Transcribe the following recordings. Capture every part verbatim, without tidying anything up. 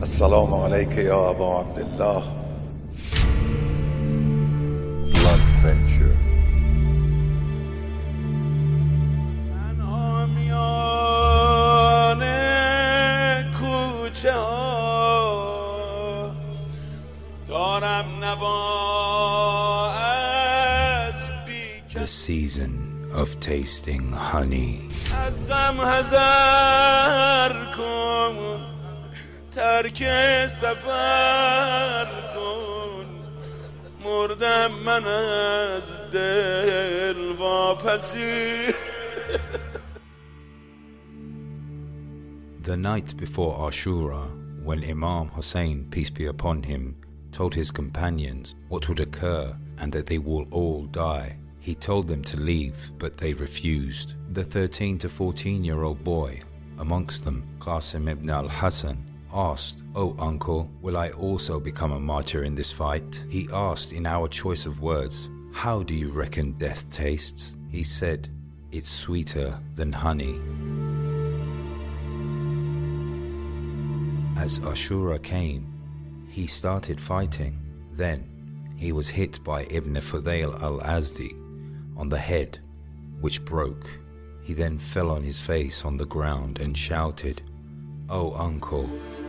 السلام عليك يا أبا عبد الله. Blood Venture. The season of tasting honey. ترک سفر کن مردم من از دل واپسی. The night before Ashura, when Imam Hussein, peace be upon him, told his companions what would occur and that they will all die, he told them to leave, but they refused. The thirteen to fourteen year old boy, amongst them Qasim ibn al-Hassan, asked, "Oh uncle, will I also become a martyr in this fight?" He asked in our choice of words, "How do you reckon death tastes?" He said, "It's sweeter than honey." As Ashura came, he started fighting. Then he was hit by Ibn Fudayl al-Azdi on the head, which broke. He then fell on his face on the ground and shouted, "Oh uncle."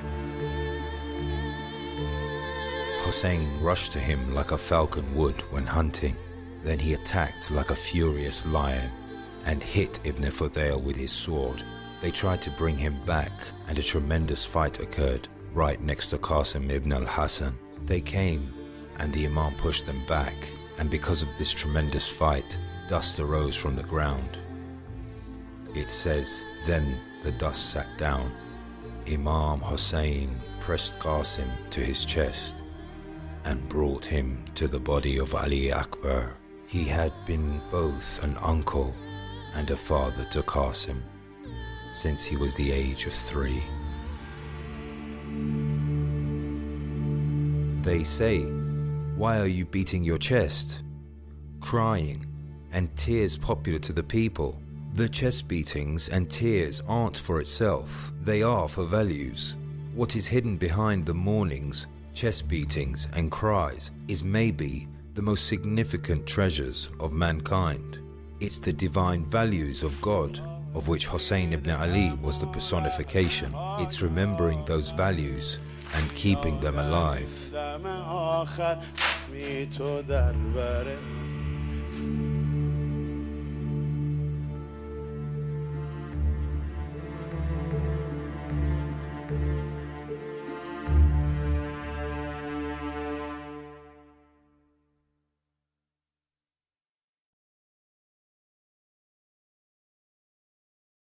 Hussein rushed to him like a falcon would when hunting. Then he attacked like a furious lion and hit Ibn Fudayl with his sword. They tried to bring him back, and a tremendous fight occurred right next to Qasim ibn al-Hassan. They came, and the Imam pushed them back, and because of this tremendous fight, dust arose from the ground. It says, then the dust sat down. Imam Hussein pressed Qasim to his chest and brought him to the body of Ali Akbar. He had been both an uncle and a father to Qasim since he was the age of three. They say, "Why are you beating your chest?" Crying and tears popular to the people. The chest beatings and tears aren't for itself, they are for values. What is hidden behind the mournings, chest beatings and cries is maybe the most significant treasures of mankind. It's the divine values of God, of which Hussein ibn Ali was the personification. It's remembering those values and keeping them alive.